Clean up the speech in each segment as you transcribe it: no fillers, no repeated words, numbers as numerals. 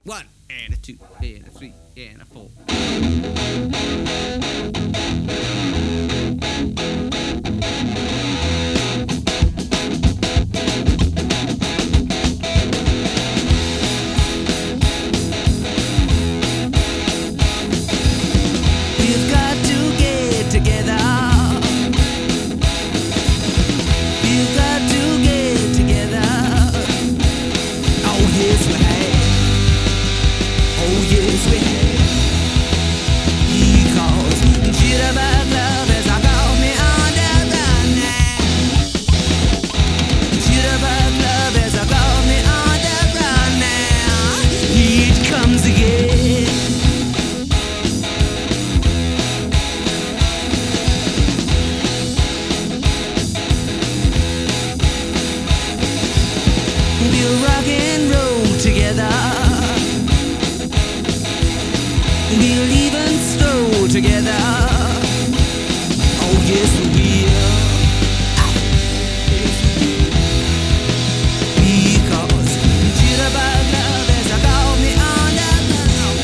1 and a 2 and a 3 and a 4. We've got to get together. We've got to get together. Oh yes we have. Oh yes we have. Because jitterbug love has got me on the run now. Jitterbug love has got me on the run now. It comes again. We'll rock and roll together. We'll even stroll together. Oh yes we will. Yes, we will. Because jitterbug love has got me on the run.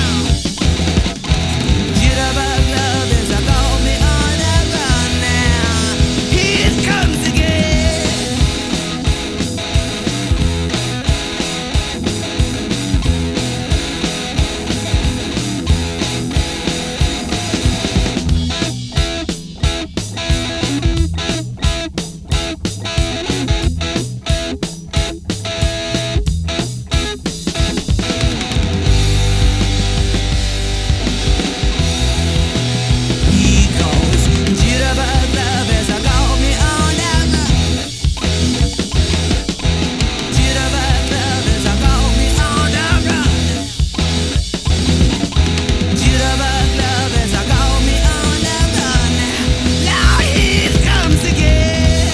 Jitterbug love has got me on the run now. Here it comes again. Because jitterbug love has got me on the run. Jitterbug love has got me on the run. Jitterbug love has got me on the run. Now here it comes again.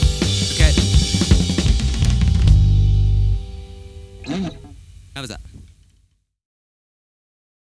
How was that?